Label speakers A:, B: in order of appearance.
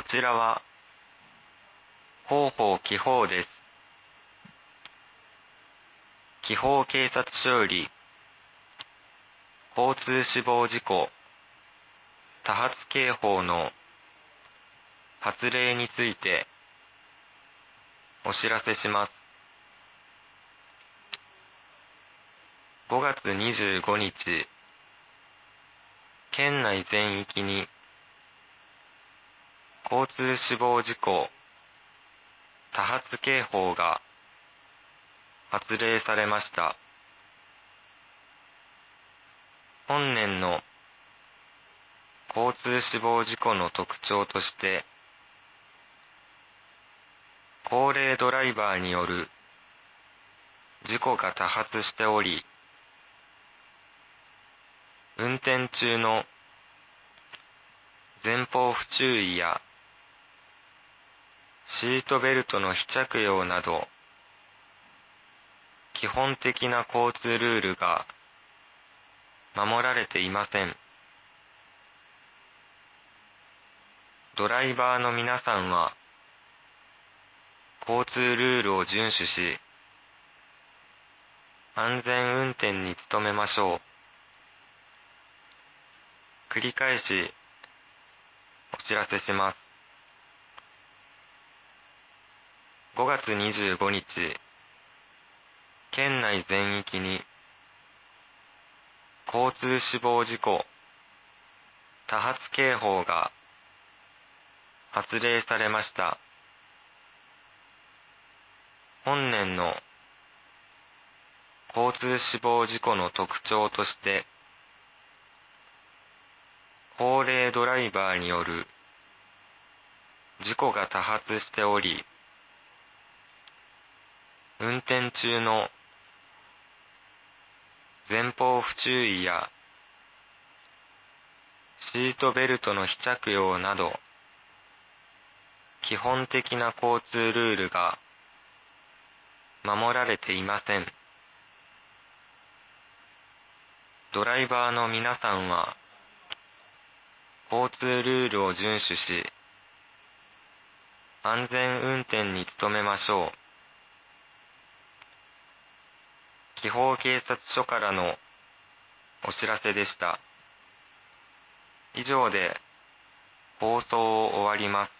A: ちらは広報記法です。記法警察署より交通死亡事故多発警報の発令についてお知らせします。5月25日、県内全域に交通死亡事故多発警報が発令されました。本年の交通死亡事故の特徴として、高齢ドライバーによる事故が多発しており、運転中の前方不注意やシートベルトの非着用など、基本的な交通ルールが守られていません。ドライバーの皆さんは、交通ルールを遵守し、安全運転に努めましょう。繰り返しお知らせします。5月25日、県内全域に交通死亡事故多発警報が発令されました。本年の交通死亡事故の特徴として、高齢ドライバーによる事故が多発しており、運転中の前方不注意やシートベルトの非着用など、基本的な交通ルールが守られていません。ドライバーの皆さんは、交通ルールを遵守し、安全運転に努めましょう。記法警察署からのお知らせでした。以上で放送を終わります。